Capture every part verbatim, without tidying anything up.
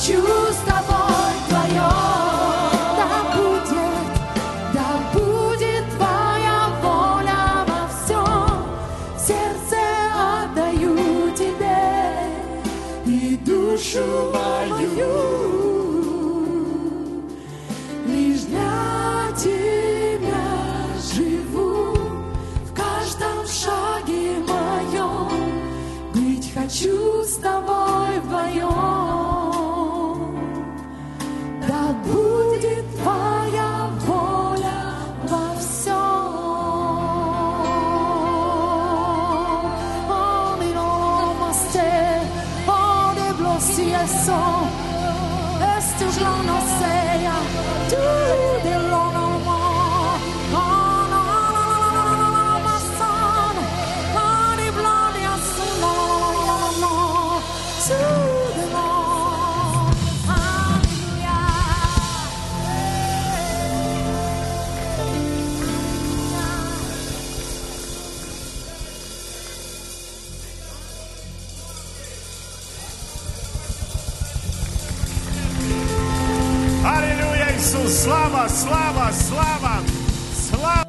хочу с тобой вдвоем. Да будет, да будет твоя воля во всем. Сердце отдаю тебе и душу мою. Лишь для тебя живу, в каждом шаге моем. Быть хочу с тобой вдвоем. Да будет твоя воля во всем. Oh, mi nome ste, oh, de blossi e son, este už lano seja, tu de lano mo, oh, no, no, no, no, no, no, ma son, oh, di blani a son, no, no, no, no, no, tu de lano, alleluia. Аллилуйя, Иисус! Слава, слава, слава, слава!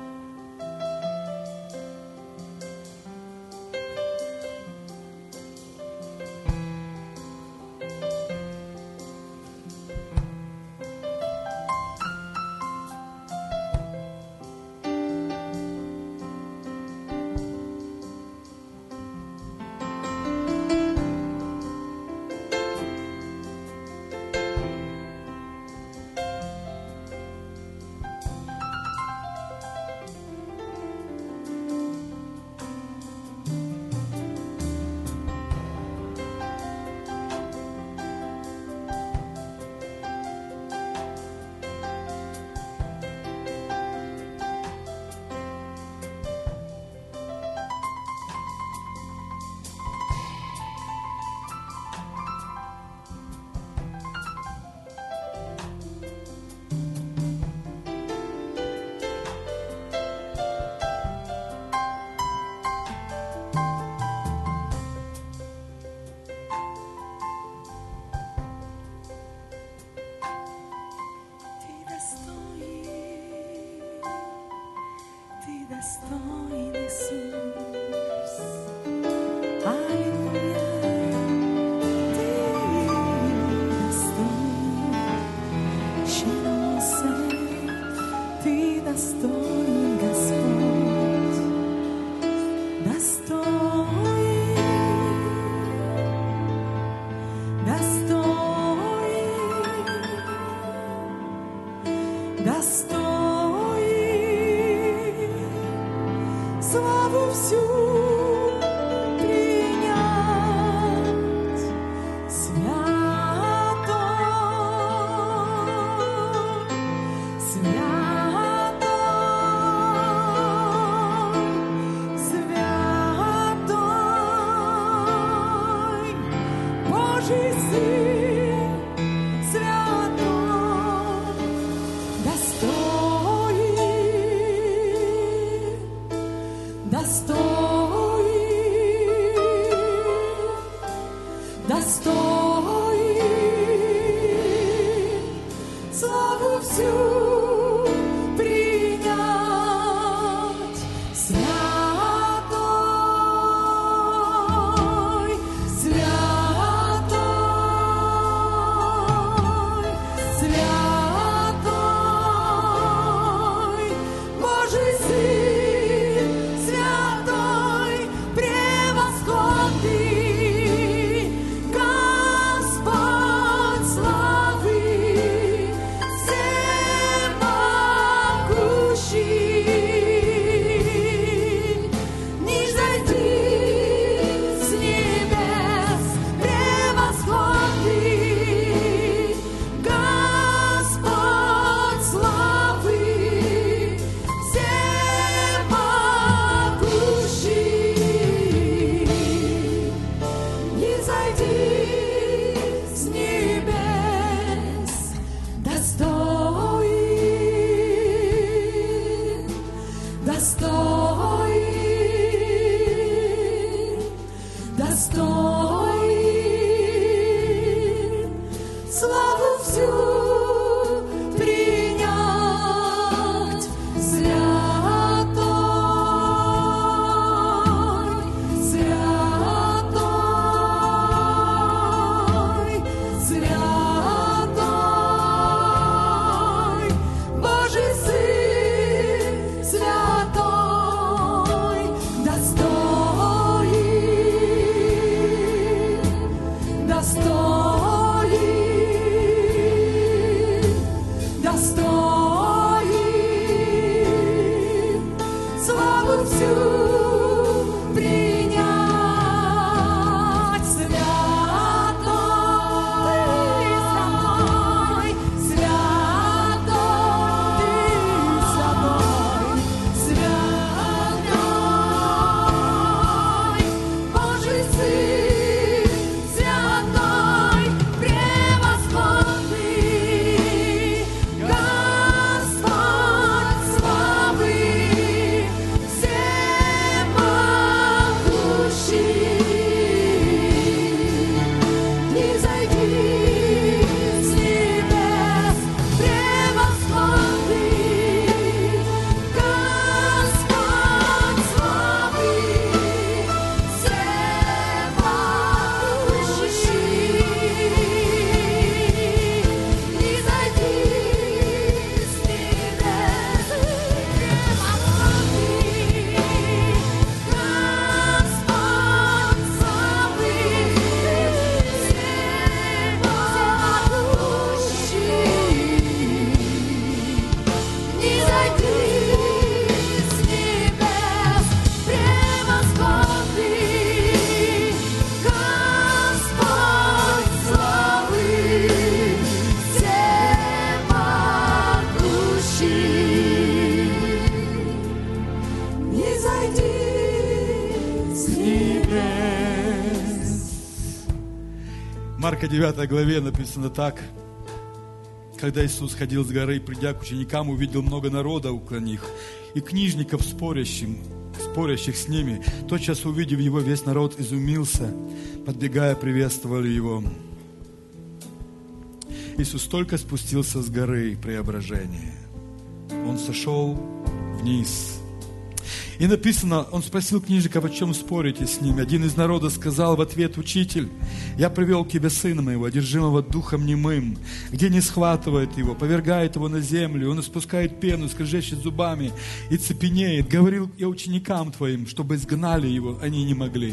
Dostoin Isus, Alleluia, Ty dostoin, Shinosé, Ty dostoin, Господь, достоин, достоин, достоин. Славу всю принять, святой, святой, святой, Божий Сын, святой, достоин, достоин, достоин, славу всю принять, святой, святой, святой, Божий Сын, святой, превосходный, Господь славы, всемогущий, низойди с небес, превосходный, Господь славы, всемогущий, низойди с небес, достоин, достоин, достоин, всю принять, святой, святой, святой, Божий Сын, святой, достоин, достоин, достоин, славу всю принять, святой, святой, святой, Божий Сын, святой, превосходный, Господь славы, всемогущий. Низойди с небес, превосходный, Господь славы, всемогущий. Низойди с небес, превосходный, Господь славы, всемогущий. Низойди с небес, превосходный, Господь славы, всемогущий. Низойди с небес. Марка девятой главе написано так. Когда Иисус ходил с горы, придя к ученикам, увидел много народа около них и книжников спорящим, спорящих с ними. Тотчас, увидев его, весь народ изумился, подбегая, приветствовали его. Иисус только спустился с горы Преображения. Он сошел вниз. И написано, он спросил книжников, о чем спорите с ними. Один из народа сказал в ответ: «Учитель, я привел к тебе сына моего, одержимого духом немым, где не схватывает его, повергает его на землю, он испускает пену, скрежещет зубами и цепенеет. Говорил я ученикам твоим, чтобы изгнали его, они не могли».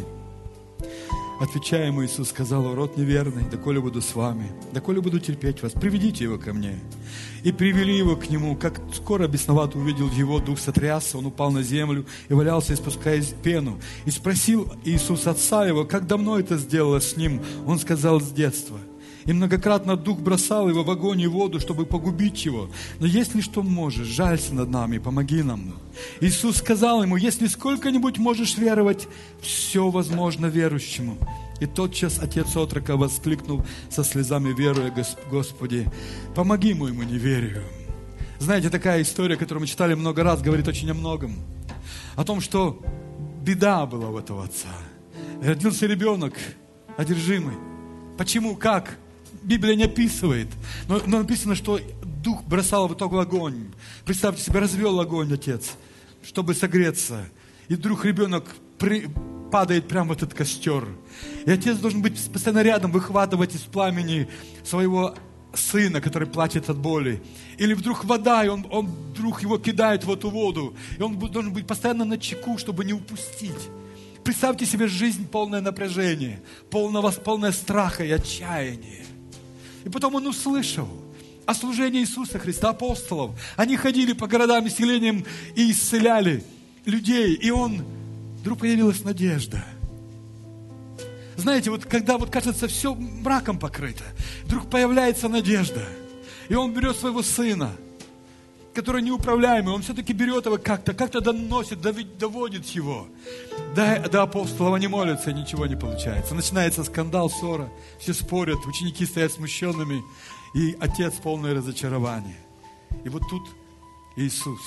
Отвечая ему, Иисус сказал: «Род неверный, доколе буду с вами, доколе буду терпеть вас, приведите его ко мне». И привели его к нему. Как скоро бесновато увидел его, дух сотрясся, он упал на землю и валялся, испуская пену. И спросил Иисус отца его, как давно это сделалось с ним. Он сказал: с детства. И многократно дух бросал его в огонь и воду, чтобы погубить его. Но если что можешь, жалься над нами, помоги нам. Иисус сказал ему: если сколько-нибудь можешь веровать, все возможно верующему. И тотчас отец отрока воскликнул со слезами, веруя: Господи, помоги моему неверию. Знаете, такая история, которую мы читали много раз, говорит очень о многом. О том, что беда была у этого отца. Родился ребенок одержимый. Почему? Как? Библия не описывает. Но, но написано, что дух бросал в итоге огонь. Представьте себе, развел огонь отец, чтобы согреться. И вдруг ребенок при, падает прямо в этот костер. И отец должен быть постоянно рядом, выхватывать из пламени своего сына, который плачет от боли. Или вдруг вода, и он, он вдруг его кидает в эту воду. И он должен быть постоянно начеку, чтобы не упустить. Представьте себе жизнь полное напряжение, полного, полное страха и отчаяния. И потом он услышал о служении Иисуса Христа, апостолов. Они ходили по городам и селениям и исцеляли людей. И он, вдруг появилась надежда. Знаете, вот когда вот кажется все мраком покрыто, вдруг появляется надежда. И он берет своего сына, который неуправляемый, он все-таки берет его как-то, как-то доносит, доводит его. До, до апостолов они молятся, и ничего не получается. Начинается скандал, ссора, все спорят, ученики стоят смущенными, и отец полное разочарование. И вот тут Иисус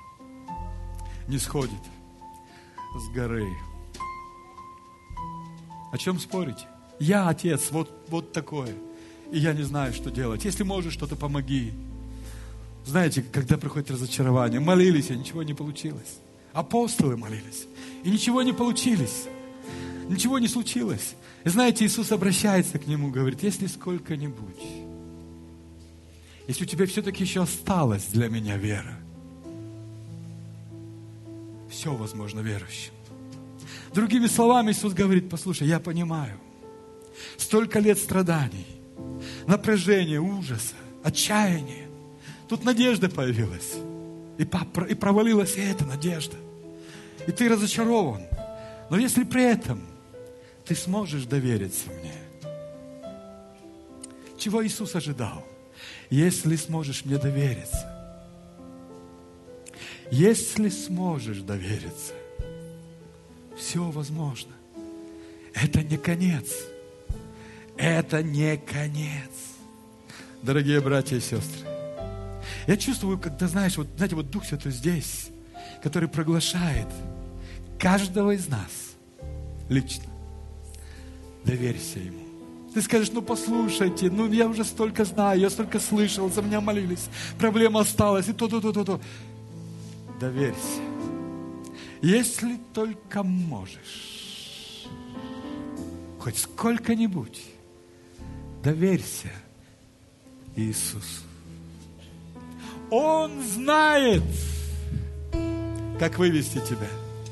не сходит с горы. О чем спорить? Я отец, вот, вот такое. и я не знаю, что делать. Если можешь, что-то помоги. Знаете, когда приходит разочарование, молились, и ничего не получилось. Апостолы молились, и ничего не получилось. Ничего не случилось. И знаете, Иисус обращается к нему, говорит, если сколько-нибудь, если у тебя все-таки еще осталась для меня вера, все возможно верующим. Другими словами, Иисус говорит, послушай, я понимаю, столько лет страданий, напряжения, ужаса, отчаяния. Тут надежда появилась. И, и провалилась и эта надежда. И ты разочарован. Но если при этом ты сможешь довериться мне, чего Иисус ожидал? Если сможешь мне довериться, если сможешь довериться, все возможно. Это не конец. Это не конец. Дорогие братья и сестры, я чувствую, когда, знаешь, вот, знаете, вот Дух Святой здесь, который проглашает каждого из нас лично. Доверься Ему. Ты скажешь, ну послушайте, ну я уже столько знаю, я столько слышал, за меня молились, проблема осталась, и то-то-то-то-то. Доверься. Если только можешь, хоть сколько-нибудь, доверься Иисусу. Он знает, как вывести тебя.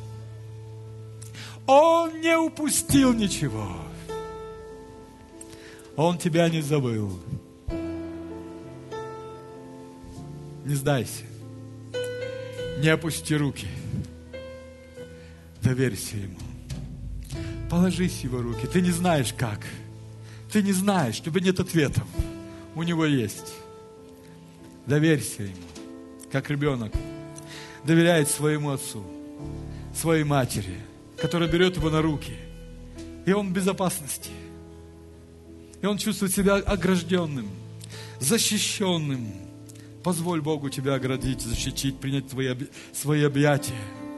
Он не упустил ничего. Он тебя не забыл. Не сдайся. Не опусти руки. Доверься Ему. Положись в Его руки. Ты не знаешь как. Ты не знаешь, у тебя нет ответов. У Него есть. Доверься Ему. Как ребенок доверяет своему отцу, своей матери, которая берет его на руки. И он в безопасности. И он чувствует себя огражденным, защищенным. Позволь Богу тебя оградить, защитить, принять твои, свои объятия.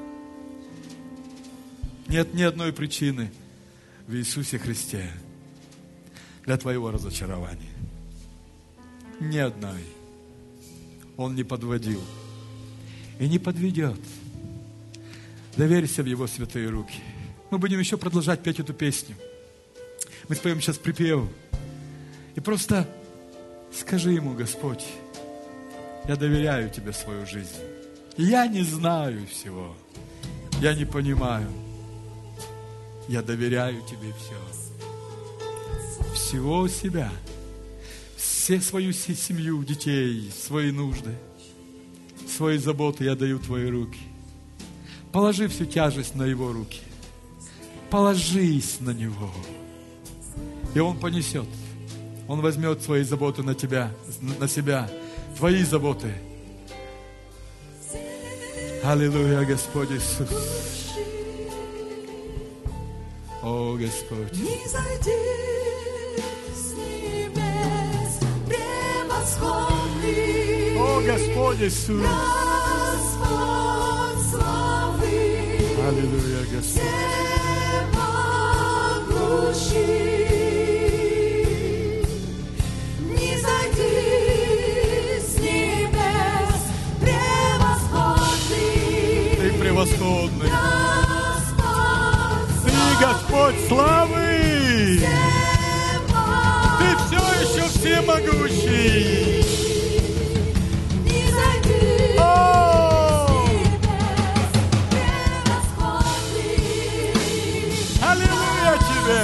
Нет ни одной причины в Иисусе Христе для твоего разочарования. Ни одной. Он не подводил и не подведет. Доверься в Его святые руки. Мы будем еще продолжать петь эту песню. Мы споем сейчас припев. И просто скажи Ему: Господь, я доверяю Тебе свою жизнь. Я не знаю всего. Я не понимаю. Я доверяю Тебе все. Всего себя. Все свою семью, детей, свои нужды, свои заботы я даю в Твои руки. Положи всю тяжесть на Его руки. Положись на Него. И Он понесет. Он возьмет свои заботы на тебя, на себя. Твои заботы. Аллилуйя, Господь Иисус. О, Господь. О, Господь Иисус. Аллилуйя, Господь. Не зайди с небес, превосходный. Ты превосходный. Ты Господь славы. Ты все еще всемогущий. Не зайди с небес, превосходный. Аллилуйя Тебе.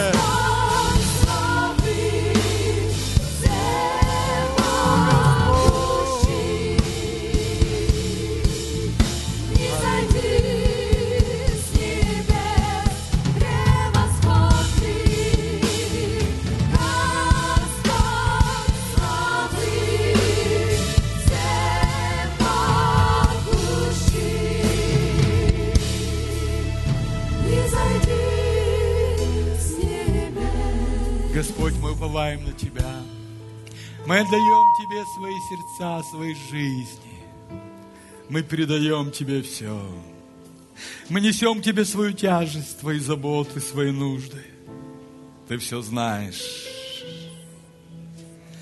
Господь, мы уповаем на Тебя. Мы отдаем Тебе свои сердца, свои жизни. Мы передаем Тебе все. Мы несем Тебе свою тяжесть, Твои заботы, свои нужды. Ты все знаешь.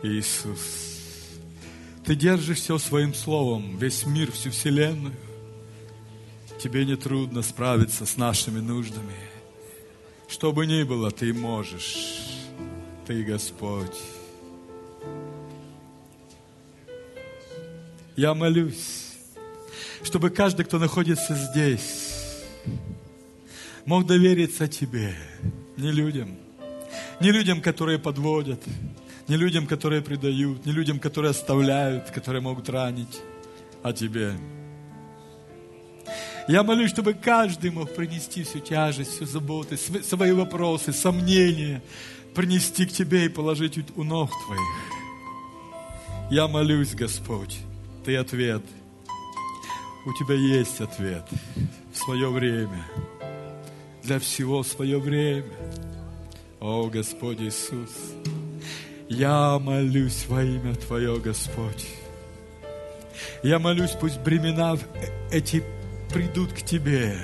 Иисус, Ты держишь все своим словом, весь мир, всю вселенную. Тебе не трудно справиться с нашими нуждами. Что бы ни было, Ты можешь. Ты Господь. Я молюсь, чтобы каждый, кто находится здесь, мог довериться Тебе, не людям, не людям, которые подводят, не людям, которые предают, не людям, которые оставляют, которые могут ранить, а Тебе. Я молюсь, чтобы каждый мог принести всю тяжесть, всю заботу, свои вопросы, сомнения, принести к Тебе и положить у ног Твоих. Я молюсь, Господь, Ты ответ. У Тебя есть ответ в свое время. Для всего свое время. О, Господь Иисус, я молюсь во имя Твое, Господь. Я молюсь, пусть бремена эти придут к Тебе.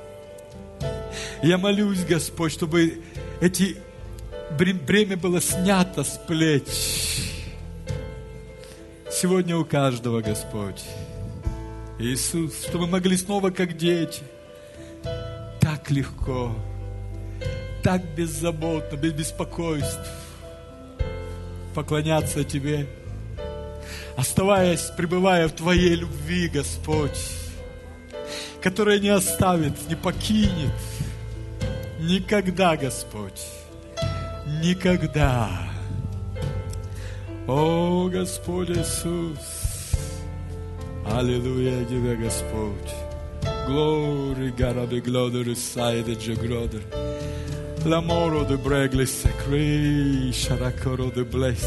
Я молюсь, Господь, чтобы эти бремя было снято с плеч. Сегодня у каждого, Господь. Иисус, чтобы мы могли снова, как дети, так легко, так беззаботно, без беспокойств поклоняться Тебе, оставаясь, пребывая в Твоей любви, Господь, которая не оставит, не покинет никогда, Господь, никогда. О, Господь Иисус, аллилуйя Тебе, Господь. Glory, God, the glory, side, the glory. L'amore de bregli sacri, sharakoro de bless.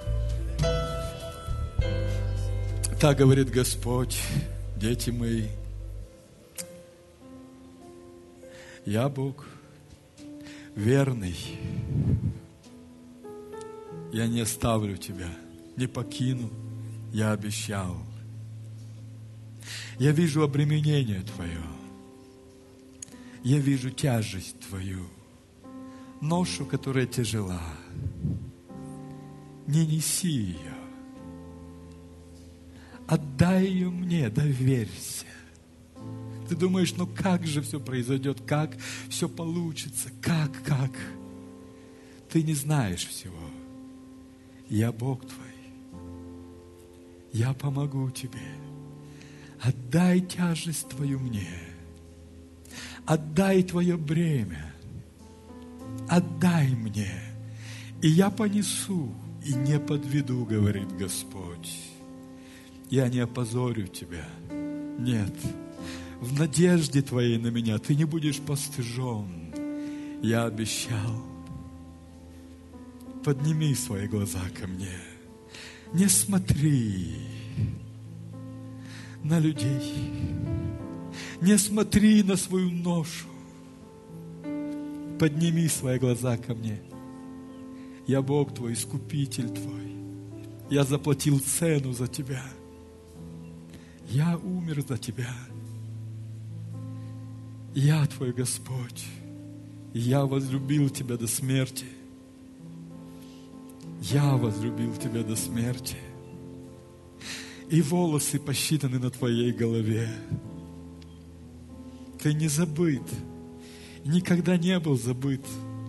Так говорит Господь, дети мои. Я Бог верный. Я не оставлю тебя, не покину, я обещал. Я вижу обременение Твое. Я вижу тяжесть Твою, ношу, которая тяжела. Не неси ее. Отдай ее мне, доверься. Ты думаешь, ну как же все произойдет, как все получится, как, как? Ты не знаешь всего. Я Бог Твой. Я помогу Тебе. Отдай тяжесть Твою мне. Отдай Твое бремя. Отдай мне. И я понесу, и не подведу, говорит Господь. Я не опозорю Тебя. Нет. В надежде Твоей на меня ты не будешь постыжен. Я обещал. Подними свои глаза ко мне. Не смотри на людей. Не смотри на свою ношу. Подними свои глаза ко мне. Я Бог Твой, Искупитель Твой. Я заплатил цену за Тебя. Я умер за Тебя. Я Твой Господь. Я возлюбил Тебя до смерти. Я возлюбил Тебя до смерти. И волосы посчитаны на Твоей голове. Ты не забыт. Никогда не был забыт.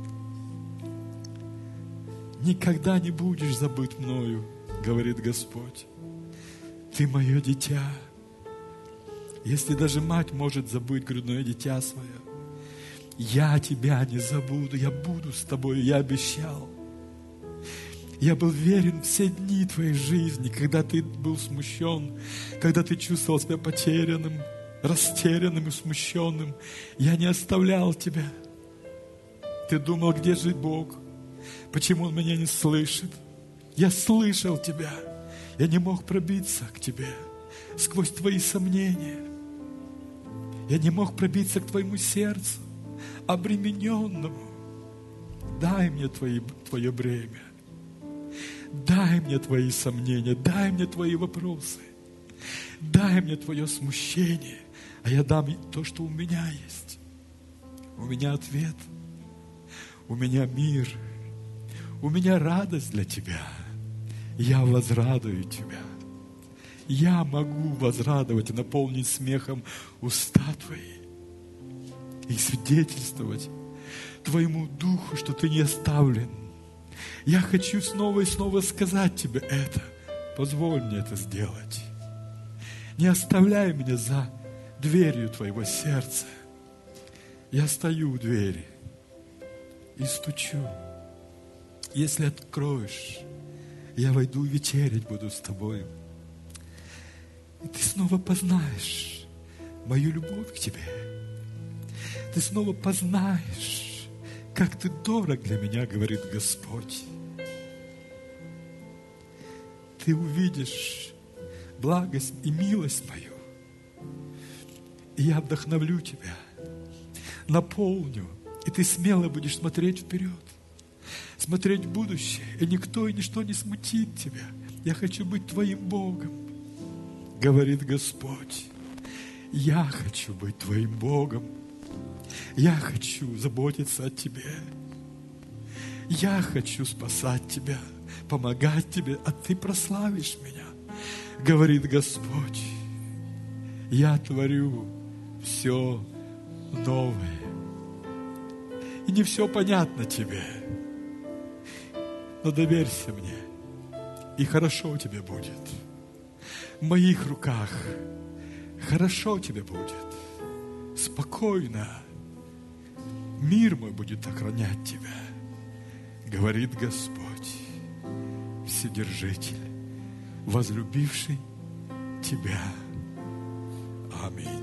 Никогда не будешь забыт мною, говорит Господь. Ты мое дитя. Если даже мать может забыть грудное дитя свое, я тебя не забуду, я буду с тобой, я обещал. Я был верен все дни твоей жизни, когда ты был смущен, когда ты чувствовал себя потерянным, растерянным и смущенным. Я не оставлял тебя. Ты думал, где же Бог? Почему Он меня не слышит? Я слышал тебя. Я не мог пробиться к тебе сквозь твои сомнения. Я не мог пробиться к твоему сердцу, обремененному. Дай мне твои, твое бремя. Дай мне твои сомнения, дай мне твои вопросы. Дай мне твое смущение, а я дам то, что у меня есть. У меня ответ, у меня мир, у меня радость для тебя. Я возрадую Тебя. Я могу возрадовать и наполнить смехом уста Твои и свидетельствовать Твоему Духу, что Ты не оставлен. Я хочу снова и снова сказать Тебе это. Позволь мне это сделать. Не оставляй меня за дверью Твоего сердца. Я стою у двери и стучу. Если откроешь, я войду вечерять буду с Тобою. И Ты снова познаешь мою любовь к Тебе. Ты снова познаешь, как Ты дорог для меня, говорит Господь. Ты увидишь благость и милость мою. И я вдохновлю тебя, наполню, и ты смело будешь смотреть вперед, смотреть в будущее, и никто и ничто не смутит тебя. Я хочу быть твоим Богом, говорит Господь. Я хочу быть твоим Богом. Я хочу заботиться о тебе. Я хочу спасать тебя, помогать тебе, а ты прославишь меня, говорит Господь. Я творю все новое. И не все понятно тебе, но доверься мне, и хорошо тебе будет. В моих руках хорошо тебе будет. Спокойно. Мир мой будет охранять тебя, говорит Господь, Вседержитель, возлюбивший тебя. Аминь.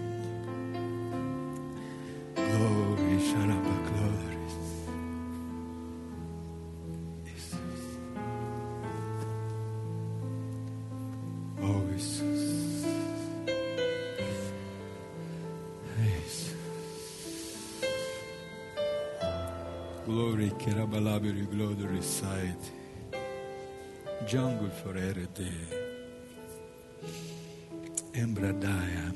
Glory, Sharaba, glory. Иисус. О, Иисус. Иисус. Glory, Kerabalabiri, glory, side. Jungle for Erede. Эмбрадая.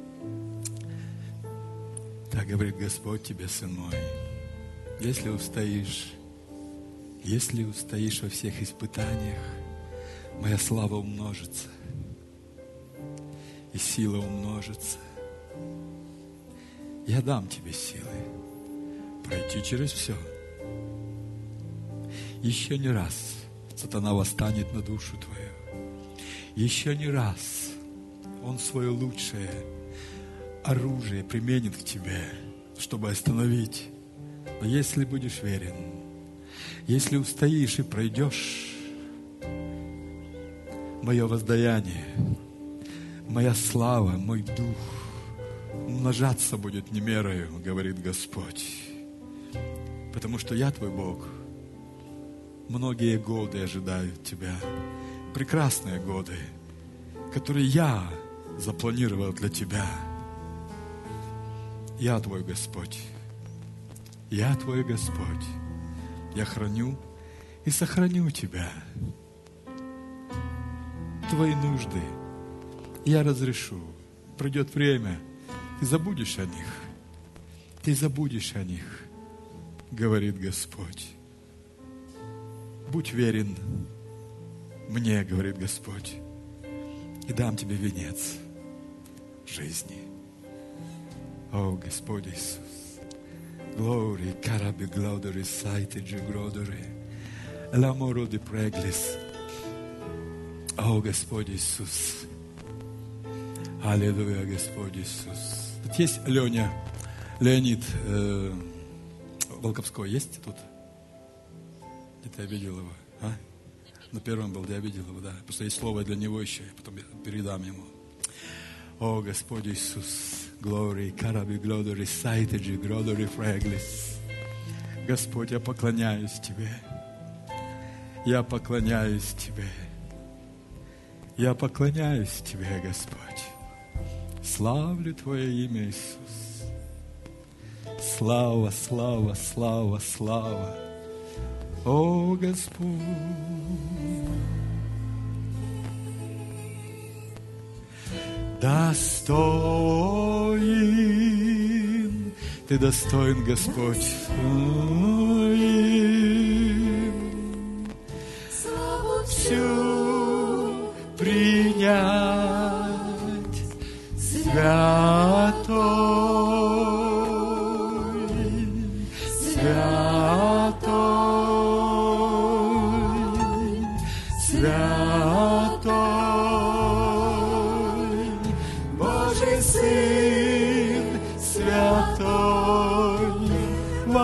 Так говорит Господь тебе, сын мой. Если устоишь, если устоишь во всех испытаниях, моя слава умножится, и сила умножится. Я дам тебе силы пройти через все. Еще не раз сатана восстанет на душу твою. Еще не раз он свое лучшее оружие применит к тебе, чтобы остановить. Но если будешь верен, если устоишь и пройдешь, мое воздаяние, моя слава, мой дух умножаться будет немерою, говорит Господь. Потому что я твой Бог. Многие годы ожидают тебя. Прекрасные годы, которые я запланировал для тебя. Я твой Господь. Я твой Господь. Я храню и сохраню тебя. Твои нужды я разрешу. Придет время, ты забудешь о них. Ты забудешь о них, говорит Господь. Будь верен мне, говорит Господь, и дам тебе венец жизни. О, Господь Иисус. Glory, carabi glodori, saite de glodori, l'amoro di preglis. О, Господь Иисус. Аллилуйя, Господь Иисус. Тут есть Леня, Леонид э, Волковской, есть тут? Где-то я видел его, а? На первом был, я видел его, да. Просто есть слово для него еще, потом я передам ему. О, Господь Иисус. Glory, carabi glodori, saite de glodori freglis. Господь, я поклоняюсь Тебе. Я поклоняюсь Тебе. Я поклоняюсь Тебе, Господь. Славлю Твое имя, Иисус. Слава, слава, слава, слава. О, Господь. Достоин, Ты достоин, Господь. Славу Всю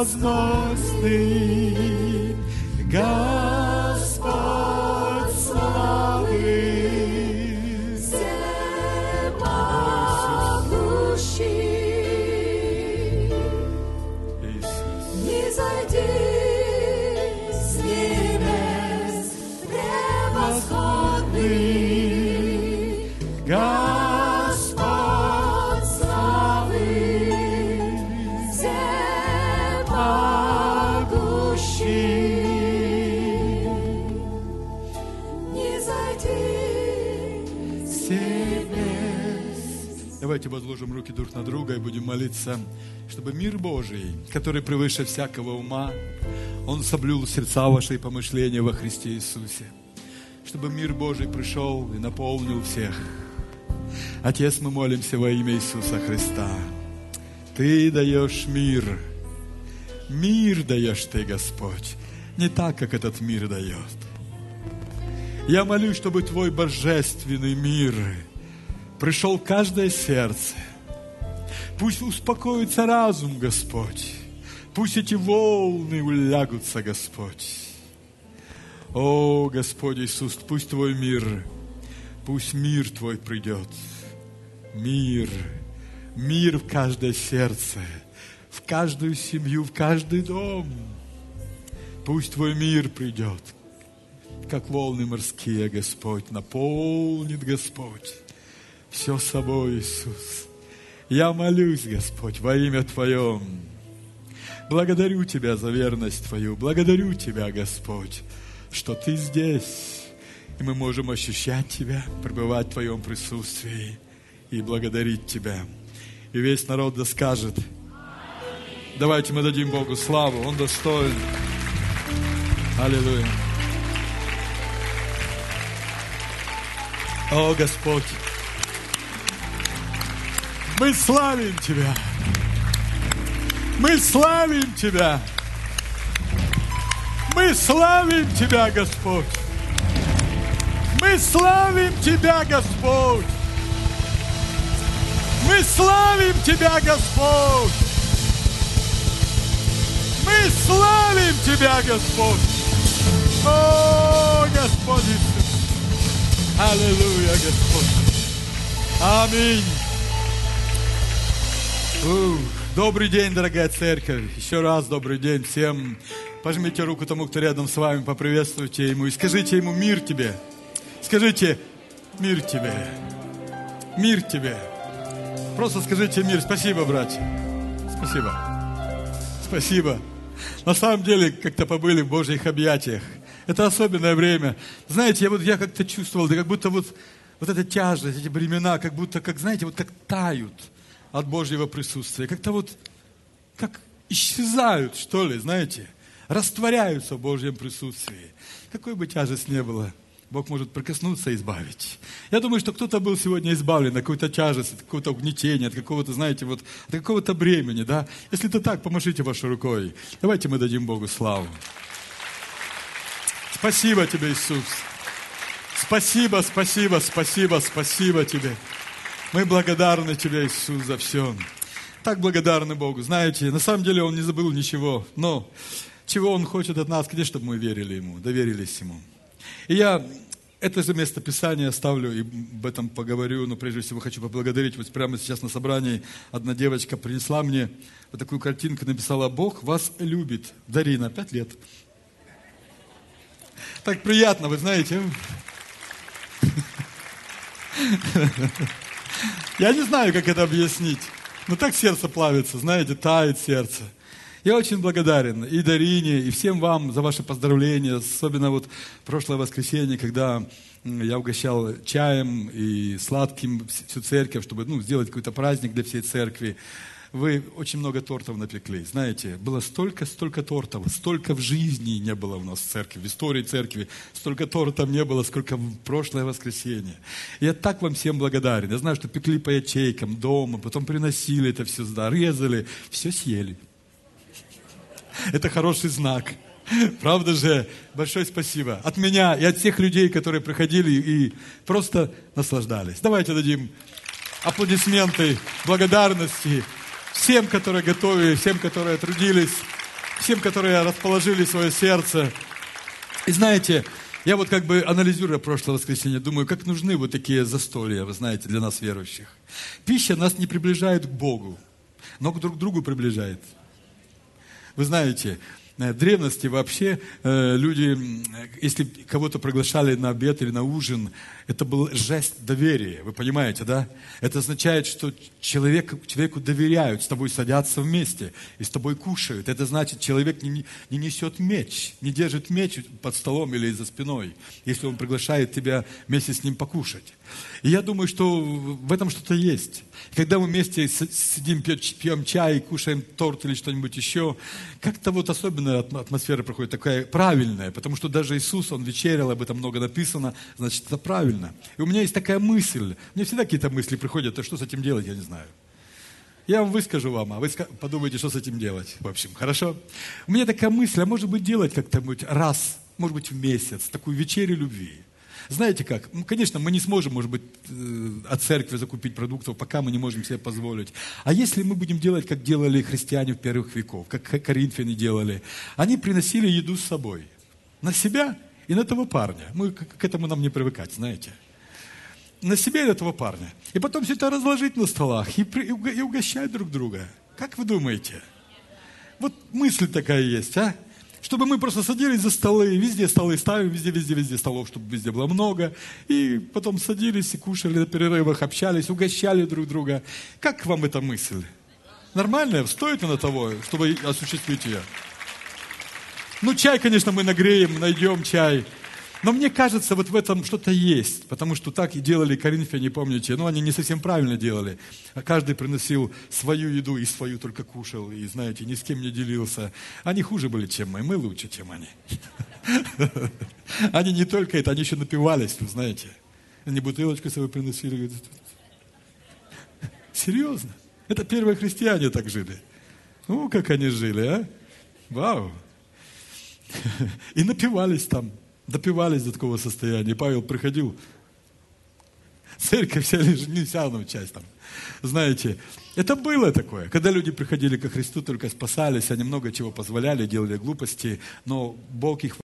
превозносный, Господь славы, всемогущий, низойди с небес превосходный, Господь славы, всемогущий, низойди с небес. Давайте возложим руки друг на друга и будем молиться, чтобы мир Божий, который превыше всякого ума, Он соблюл сердца ваши и помышления во Христе Иисусе. Чтобы мир Божий пришел и наполнил всех. Отец, мы молимся во имя Иисуса Христа. Ты даешь мир. Мир даешь Ты, Господь. Не так, как этот мир дает. Я молюсь, чтобы Твой божественный мир пришел в каждое сердце. Пусть успокоится разум, Господь. Пусть эти волны улягутся, Господь. О, Господь Иисус, пусть Твой мир, пусть мир Твой придет. Мир, мир в каждое сердце, в каждую семью, в каждый дом. Пусть Твой мир придет, как волны морские, Господь, наполнит, Господь, все собой, Иисус. Я молюсь, Господь, во имя Твоем. Благодарю Тебя за верность Твою, благодарю Тебя, Господь, что Ты здесь, и мы можем ощущать Тебя, пребывать в Твоем присутствии и благодарить Тебя. И весь народ да скажет: давайте мы дадим Богу славу, Он достоин. Аллилуйя. О, Господь, мы славим Тебя. Мы славим Тебя. Мы славим Тебя, Господь. Мы славим Тебя, Господь. Мы славим Тебя, Господь. Мы славим Тебя, Господь. О, Господь Иисус. Аллилуйя, Господь. Аминь. Ух. Добрый день, дорогая церковь. Еще раз добрый день всем. Пожмите руку тому, кто рядом с вами, поприветствуйте ему и скажите ему: мир тебе. Скажите: мир тебе. Мир тебе. Просто скажите: мир. Спасибо, братья. Спасибо. Спасибо. На самом деле, как-то побыли в Божьих объятиях. Это особенное время. Знаете, я, вот, я как-то чувствовал, да как будто вот, вот эта тяжесть, эти бремена, как будто, как, знаете, вот как тают от Божьего присутствия. Как-то вот, как исчезают, что ли, знаете, растворяются в Божьем присутствии. Какой бы тяжесть ни было, Бог может прикоснуться и избавить. Я думаю, что кто-то был сегодня избавлен от какой-то тяжести, от какого-то угнетения, от какого-то, знаете, вот, от какого-то бремени, да? Если это так, помашите вашей рукой. Давайте мы дадим Богу славу. Спасибо Тебе, Иисус. Спасибо, спасибо, спасибо, спасибо Тебе. Мы благодарны Тебе, Иисус, за все. Так благодарны Богу. Знаете, на самом деле Он не забыл ничего. Но чего Он хочет от нас, конечно, чтобы мы верили Ему, доверились Ему. И я это же место Писания оставлю и об этом поговорю. Но прежде всего хочу поблагодарить. Вот прямо сейчас на собрании одна девочка принесла мне вот такую картинку, написала: Бог вас любит. Дарина, пять лет. Так приятно, вы знаете. Я не знаю, как это объяснить, но так сердце плавится, знаете, тает сердце. Я очень благодарен и Дарине, и всем вам за ваши поздравления, особенно вот прошлое воскресенье, когда я угощал чаем и сладким всю церковь, чтобы ну, сделать какой-то праздник для всей церкви. Вы очень много тортов напекли, знаете, было столько, столько тортов, столько в жизни не было у нас в церкви, в истории церкви, столько тортов не было, сколько в прошлое воскресенье. Я так вам всем благодарен. Я знаю, что пекли по ячейкам дома, потом приносили это все сюда, резали, все съели. Это хороший знак. Правда же? Большое спасибо от меня и от всех людей, которые приходили и просто наслаждались. Давайте дадим аплодисменты, благодарности всем, которые готовили, всем, которые трудились. всем, которые расположили свое сердце. И знаете, я вот как бы анализируя прошлое воскресенье, думаю, как нужны вот такие застолья, вы знаете, для нас верующих. Пища нас не приближает к Богу, но друг к другу приближает. Вы знаете, в древности вообще люди, если кого-то приглашали на обед или на ужин, это был жест доверия, вы понимаете, да? Это означает, что человек, человеку доверяют, с тобой садятся вместе и с тобой кушают. Это значит, человек не, не несет меч, не держит меч под столом или за спиной, если он приглашает тебя вместе с ним покушать. И я думаю, что в этом что-то есть. Когда мы вместе сидим, пьем чай, кушаем торт или что-нибудь еще, как-то вот особенная атмосфера проходит, такая правильная, потому что даже Иисус, Он вечерял, об этом много написано, значит, это правильно. И у меня есть такая мысль, мне всегда какие-то мысли приходят, а что с этим делать, я не знаю. Я вам выскажу вам, а вы подумайте, что с этим делать. В общем, хорошо? У меня такая мысль, а может быть делать как-то раз, может быть в месяц, такую вечерю любви. Знаете как? Ну, конечно, мы не сможем, может быть, от церкви закупить продуктов, пока мы не можем себе позволить. А если мы будем делать, как делали христиане в первых веков, как коринфяне делали, они приносили еду с собой. На себя и на этого парня. Мы, к этому нам не привыкать, знаете. На себя и на этого парня. И потом все это разложить на столах и, при, и угощать друг друга. Как вы думаете? Вот мысль такая есть, а? Чтобы мы просто садились за столы, везде столы ставим, везде, везде, везде столов, чтобы везде было много. И потом садились и кушали на перерывах, общались, угощали друг друга. Как вам эта мысль? Нормальная? Стоит она того, чтобы осуществить ее? Ну, чай, конечно, мы нагреем, найдем чай. Но мне кажется, вот в этом что-то есть. Потому что так и делали коринфяне, помните? Ну, они не совсем правильно делали. Каждый приносил свою еду и свою только кушал. И, знаете, ни с кем не делился. Они хуже были, чем мы. Мы лучше, чем они. Они не только это, они еще напивались, вы знаете. Они бутылочку свою приносили. Серьезно? Это первые христиане так жили. Ну, как они жили, а? Вау! И напивались там. Допивались до такого состояния. Павел приходил, церковь вся лишь нельзя научать там. Знаете, это было такое. Когда люди приходили ко Христу, только спасались, они много чего позволяли, делали глупости, но Бог их